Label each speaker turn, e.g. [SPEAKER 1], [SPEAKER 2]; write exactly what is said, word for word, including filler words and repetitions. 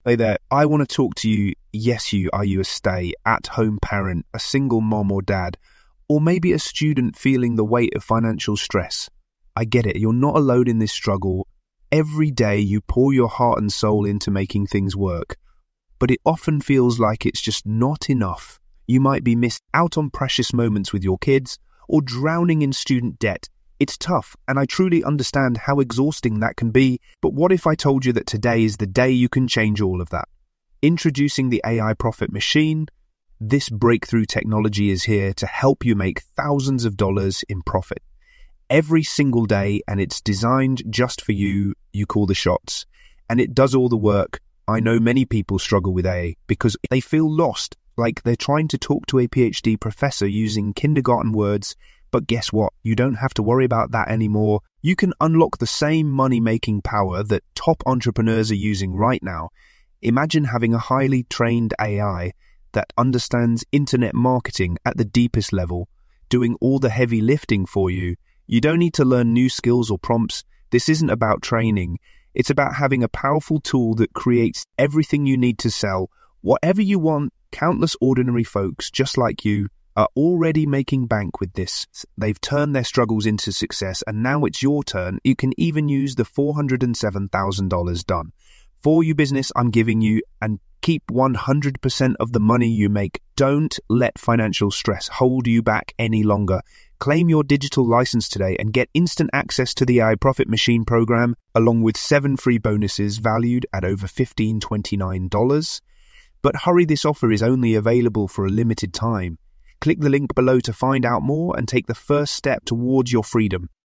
[SPEAKER 1] Hey there, I want to talk to you, yes you, are you a stay, at-home parent, a single mom or dad, or maybe a student feeling the weight of financial stress. I get it, you're not alone in this struggle. Every day you pour your heart and soul into making things work, but it often feels like it's just not enough. You might be missed out on precious moments with your kids, or drowning in student debt. It's tough, and I truly understand how exhausting that can be, but what if I told you that today is the day you can change all of that? Introducing the A I Profit Machine, this breakthrough technology is here to help you make thousands of dollars in profit every single day, and it's designed just for you. You call the shots, and it does all the work. I know many people struggle with A I because they feel lost, like they're trying to talk to a PhD professor using kindergarten words. But guess what? You don't have to worry about that anymore. You can unlock the same money-making power that top entrepreneurs are using right now. Imagine having a highly trained A I that understands internet marketing at the deepest level, doing all the heavy lifting for you. You don't need to learn new skills or prompts. This isn't about training. It's about having a powerful tool that creates everything you need to sell. Whatever you want, countless ordinary folks just like you are already making bank with this. They've turned their struggles into success, and now it's your turn. You can even use the four hundred seven thousand dollars done. For you business, I'm giving you, and keep one hundred percent of the money you make. Don't let financial stress hold you back any longer. Claim your digital license today and get instant access to the A I Profit Machine program, along with seven free bonuses valued at over fifteen twenty-nine dollars. But hurry, this offer is only available for a limited time. Click the link below to find out more and take the first step towards your freedom.